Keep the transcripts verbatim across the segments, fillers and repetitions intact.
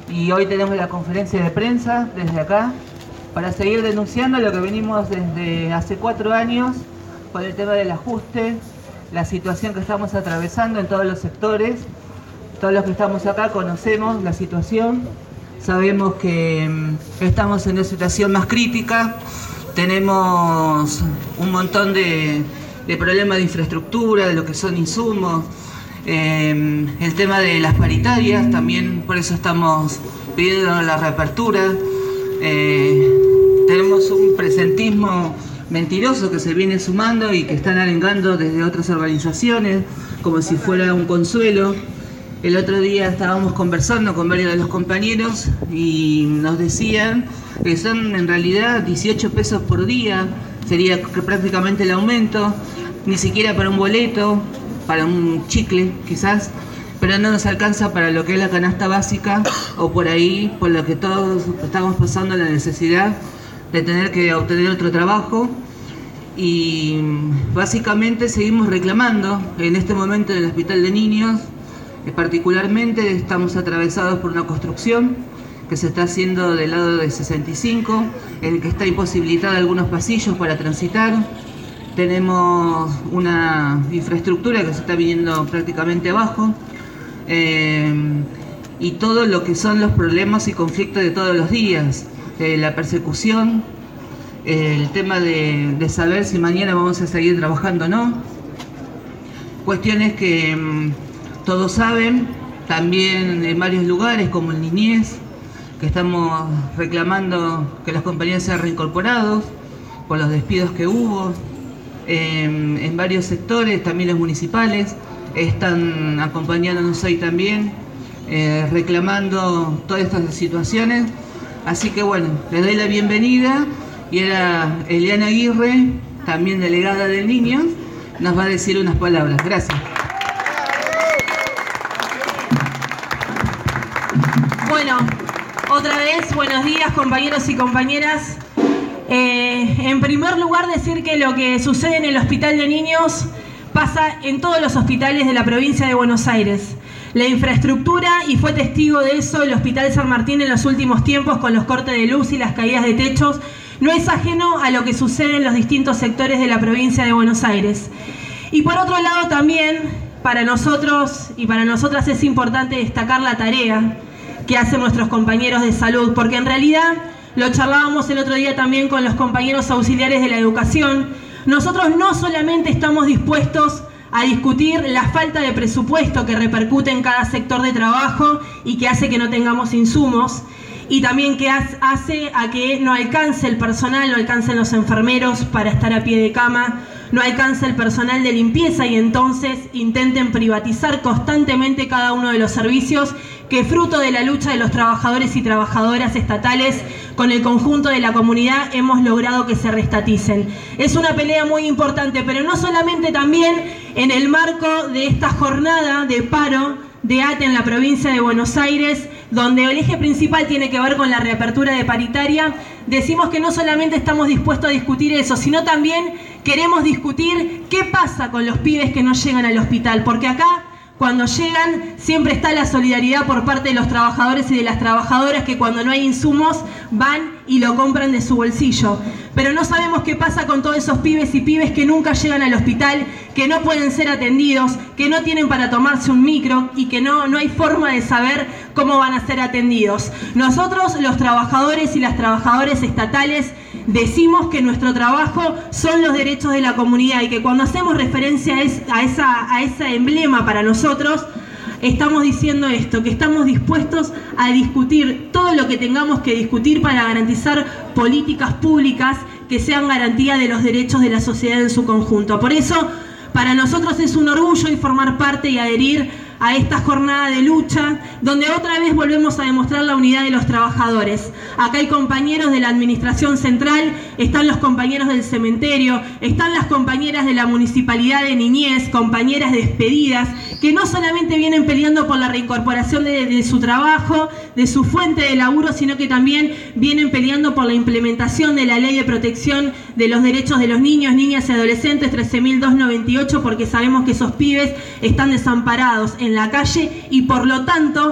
y hoy tenemos la conferencia de prensa desde acá para seguir denunciando lo que venimos desde hace cuatro años con el tema del ajuste, la situación que estamos atravesando en todos los sectores. Todos los que estamos acá conocemos la situación, sabemos que estamos en una situación más crítica, tenemos un montón de, de problemas de infraestructura, de lo que son insumos, eh, el tema de las paritarias, también por eso estamos pidiendo la reapertura. Eh, tenemos un presentismo mentiroso que se viene sumando y que están arengando desde otras organizaciones como si fuera un consuelo. El otro día estábamos conversando con varios de los compañeros y nos decían que son en realidad dieciocho pesos por día, sería prácticamente el aumento, ni siquiera para un boleto, para un chicle quizás, pero no nos alcanza para lo que es la canasta básica o por ahí, por lo que todos estamos pasando la necesidad de tener que obtener otro trabajo. Y básicamente seguimos reclamando en este momento en el Hospital de Niños. Particularmente estamos atravesados por una construcción que se está haciendo del lado de sesenta y cinco, en el que está imposibilitada algunos pasillos para transitar. Tenemos una infraestructura que se está viniendo prácticamente abajo, eh, y todo lo que son los problemas y conflictos de todos los días, eh, la persecución, eh, el tema de, de saber si mañana vamos a seguir trabajando o no, cuestiones que todos saben, también en varios lugares como en Niñez, que estamos reclamando que los compañeros sean reincorporados por los despidos que hubo. En, en varios sectores, también los municipales, están acompañándonos hoy también, eh, reclamando todas estas situaciones. Así que bueno, les doy la bienvenida y ahora Eliana Aguirre, también delegada de Niños, nos va a decir unas palabras. Gracias. Bueno, otra vez, buenos días compañeros y compañeras. Eh, en primer lugar, decir que lo que sucede en el Hospital de Niños pasa en todos los hospitales de la provincia de Buenos Aires. La infraestructura, y fue testigo de eso el Hospital San Martín en los últimos tiempos con los cortes de luz y las caídas de techos, no es ajeno a lo que sucede en los distintos sectores de la provincia de Buenos Aires. Y por otro lado también, para nosotros y para nosotras es importante destacar la tarea que hacen nuestros compañeros de salud, porque en realidad, lo charlábamos el otro día también con los compañeros auxiliares de la educación, nosotros no solamente estamos dispuestos a discutir la falta de presupuesto que repercute en cada sector de trabajo y que hace que no tengamos insumos, y también que hace a que no alcance el personal, no alcancen los enfermeros para estar a pie de cama, no alcanza el personal de limpieza y entonces intenten privatizar constantemente cada uno de los servicios que fruto de la lucha de los trabajadores y trabajadoras estatales con el conjunto de la comunidad hemos logrado que se restaticen. Es una pelea muy importante, pero no solamente también en el marco de esta jornada de paro de A T E en la provincia de Buenos Aires, donde el eje principal tiene que ver con la reapertura de paritaria, decimos que no solamente estamos dispuestos a discutir eso, sino también queremos discutir qué pasa con los pibes que no llegan al hospital, porque acá, cuando llegan, siempre está la solidaridad por parte de los trabajadores y de las trabajadoras que cuando no hay insumos van y lo compran de su bolsillo. Pero no sabemos qué pasa con todos esos pibes y pibes que nunca llegan al hospital, que no pueden ser atendidos, que no tienen para tomarse un micro y que no, no hay forma de saber cómo van a ser atendidos. Nosotros, los trabajadores y las trabajadoras estatales, decimos que nuestro trabajo son los derechos de la comunidad y que cuando hacemos referencia a, es, a, esa, a ese emblema para nosotros, estamos diciendo esto, que estamos dispuestos a discutir todo lo que tengamos que discutir para garantizar políticas públicas que sean garantía de los derechos de la sociedad en su conjunto. Por eso, para nosotros es un orgullo y formar parte y adherir a esta jornada de lucha, donde otra vez volvemos a demostrar la unidad de los trabajadores. Acá hay compañeros de la Administración Central, están los compañeros del cementerio, están las compañeras de la Municipalidad de Niñez, compañeras despedidas, que no solamente vienen peleando por la reincorporación de, de su trabajo, de su fuente de laburo, sino que también vienen peleando por la implementación de la Ley de Protección de los Derechos de los Niños, Niñas y Adolescentes trece mil doscientos noventa y ocho, porque sabemos que esos pibes están desamparados en la calle y por lo tanto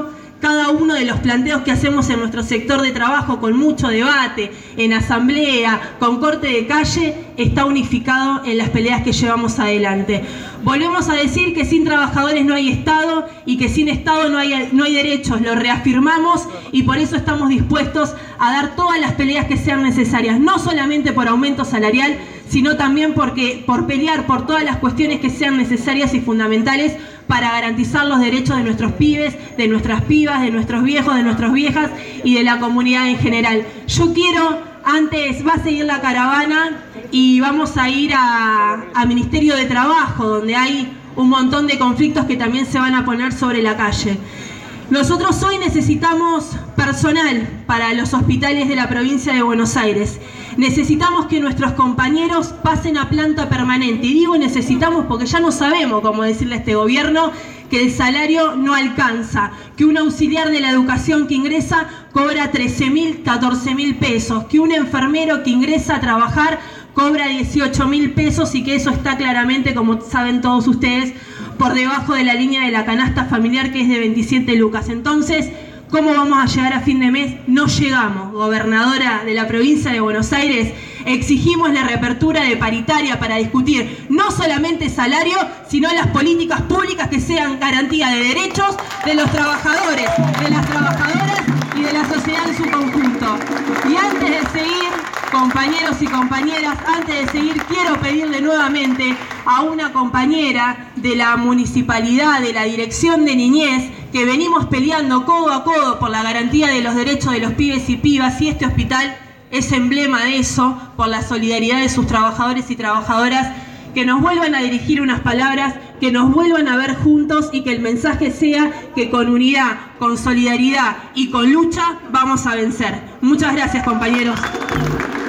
cada uno de los planteos que hacemos en nuestro sector de trabajo, con mucho debate, en asamblea, con corte de calle, está unificado en las peleas que llevamos adelante. Volvemos a decir que sin trabajadores no hay Estado y que sin Estado no hay, no hay derechos, lo reafirmamos y por eso estamos dispuestos a dar todas las peleas que sean necesarias, no solamente por aumento salarial, sino también porque, por pelear por todas las cuestiones que sean necesarias y fundamentales para garantizar los derechos de nuestros pibes, de nuestras pibas, de nuestros viejos, de nuestras viejas y de la comunidad en general. Yo quiero, antes va a seguir la caravana y vamos a ir a, a Ministerio de Trabajo, donde hay un montón de conflictos que también se van a poner sobre la calle. Nosotros hoy necesitamos personal para los hospitales de la provincia de Buenos Aires. Necesitamos que nuestros compañeros pasen a planta permanente. Y digo necesitamos porque ya no sabemos cómo decirle a este gobierno que el salario no alcanza, que un auxiliar de la educación que ingresa cobra trece mil, catorce mil pesos, que un enfermero que ingresa a trabajar cobra dieciocho mil pesos y que eso está claramente, como saben todos ustedes, por debajo de la línea de la canasta familiar, que es de veintisiete lucas. Entonces, ¿cómo vamos a llegar a fin de mes? No llegamos. Gobernadora de la provincia de Buenos Aires, exigimos la reapertura de paritaria para discutir no solamente salario, sino las políticas públicas que sean garantía de derechos de los trabajadores, de las trabajadoras y de la sociedad en su conjunto. Y antes de seguir, compañeros y compañeras, antes de seguir, quiero pedirle nuevamente a una compañera de la municipalidad, de la Dirección de Niñez, que venimos peleando codo a codo por la garantía de los derechos de los pibes y pibas, y este hospital es emblema de eso, por la solidaridad de sus trabajadores y trabajadoras, que nos vuelvan a dirigir unas palabras, que nos vuelvan a ver juntos y que el mensaje sea que con unidad, con solidaridad y con lucha vamos a vencer. Muchas gracias, compañeros.